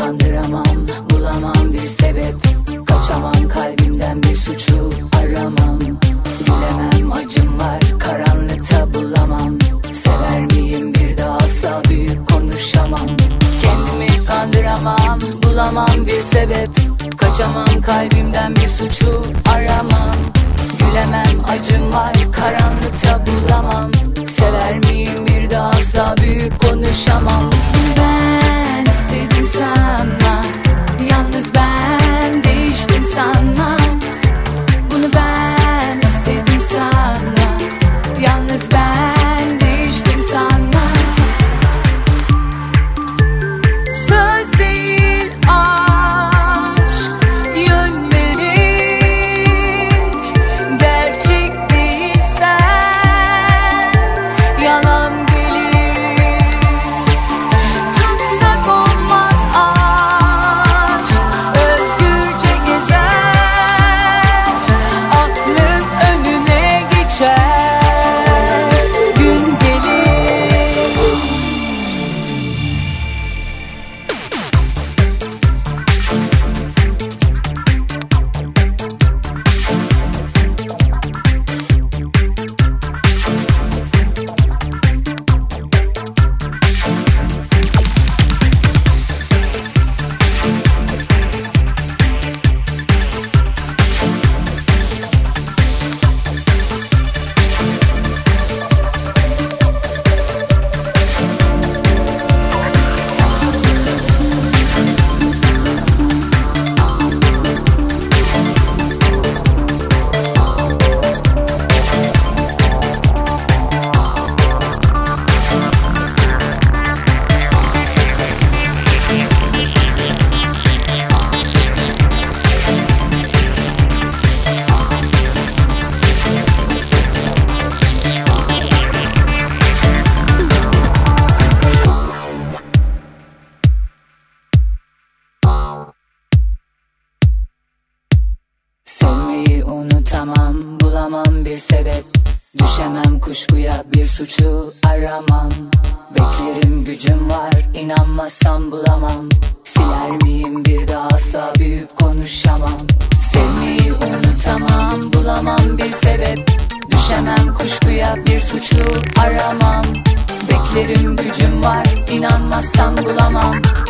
kandıramam, bulamam bir sebep. Kaçamam kalbimden bir suçlu aramam. Gülemem acım var karanlıkta bulamam. Sever miyim bir daha asla büyük konuşamam. Kendimi kandıramam, bulamam bir sebep. Kaçamam kalbimden bir suçlu aramam. Gülemem acım var karanlıkta bulamam. Sever miyim bir daha asla büyük konuşamam. Ben istedim sanma, yalnız ben değiştim sanma. Bunu ben istedim sanma, yalnız ben değiştim sanma. Söz değil aşk yön verir, gerçek değilsen yalan gelir. Tutsak olmaz aşk, özgürce gezer, aklın önüne geçer, gün gelir. Sevmeyi unutamam, bulamam bir sebep. Düşemem kuşkuya, bir suçlu aramam. Beklerim gücüm var, inanmazsam bulamam. Siler miyim bir daha asla büyük konuşamam. Sevmeyi unutamam, bulamam bir sebep. Düşemem kuşkuya, bir suçlu aramam. Beklerim gücüm var, inanmazsam bulamam.